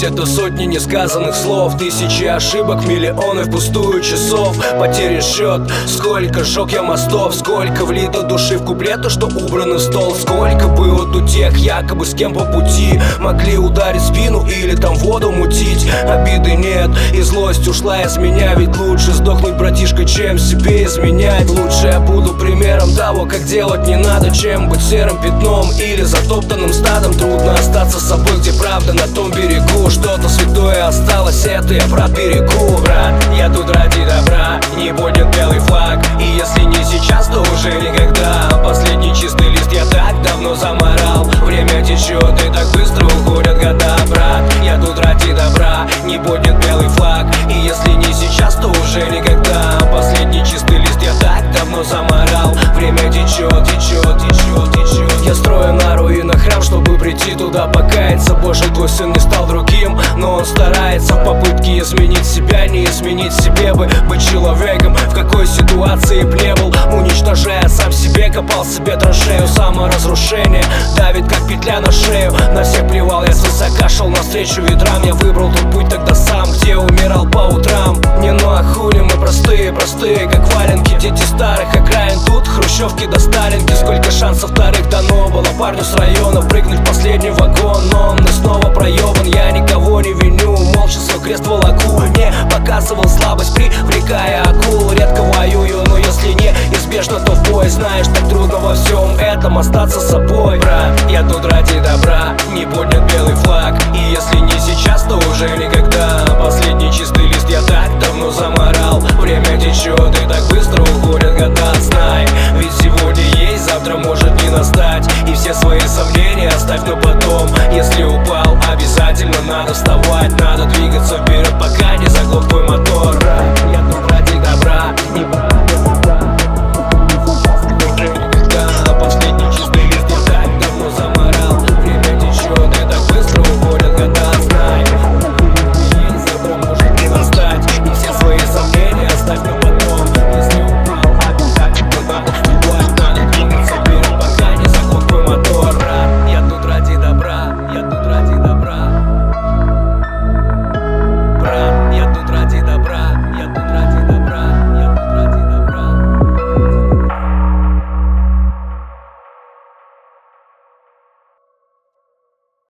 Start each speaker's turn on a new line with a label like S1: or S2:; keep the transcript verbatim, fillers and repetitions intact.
S1: Путь — это сотни несказанных слов, тысячи ошибок, миллионы впустую часов. Потери счет, сколько сжег я мостов, сколько влито души в куплеты, что убраны в стол. Сколько было тут тех, якобы с кем по пути могли ударить спину или там воду мутить. Обиды нет, и злость ушла из меня, ведь лучше сдохнуть, братишка, чем себе изменять. Лучше я буду примером того, как делать не надо, чем быть серым пятном или затоптанным стадом. Трудно остаться собой, где правда на том берегу. Что-то святое осталось, это я про берегу. Брат, я тут ради добра, не поднят белый флаг, и если не сейчас, то уже никогда. Последний чистый лист я так давно заморал. Время течет, и так быстро уходят года. Брат, я тут ради добра, не поднят белый флаг, и если не сейчас, то уже никогда. Последний чистый лист я так давно заморал. Время течет, течет, течет, течет. Я строю на руинах храм, чтобы прийти туда покаяться. Больше твой сын не стал другим, но он старается в попытке изменить себя. Не изменить себе бы, быть человеком, в какой ситуации б не был. Уничтожая сам себе, копал себе траншею. Саморазрушение давит, как петля на шею. На всех плевал, я свысока шел навстречу ветрам. Я выбрал тот путь тогда сам, где умирал по утрам. Не ну а хули, мы простые, простые, как валенки. Дети старых окраин, тут хрущевки до Сталинки. Сколько шансов вторых дано было парню с района прыгнуть в последний вагон, но он снова проебан. Я никого не виню, молча свой крест волоку. Не показывал слабость, привлекая акул. Редко воюю, но если не избежно, то в бой. Знаешь, так трудно во всем этом остаться собой. Брат, я тут ради добра, не поднят белый флаг, и если не сейчас, то уже никогда. Последний чистый лист я так давно заморал. Время течет, и так быстро уходят года. Знай, ведь сегодня есть, завтра может не настать. И все свои сомнения оставь на потом. Если упал, обязательно надо вставать. Надо двигаться вперед, пока не заглох твой мотор.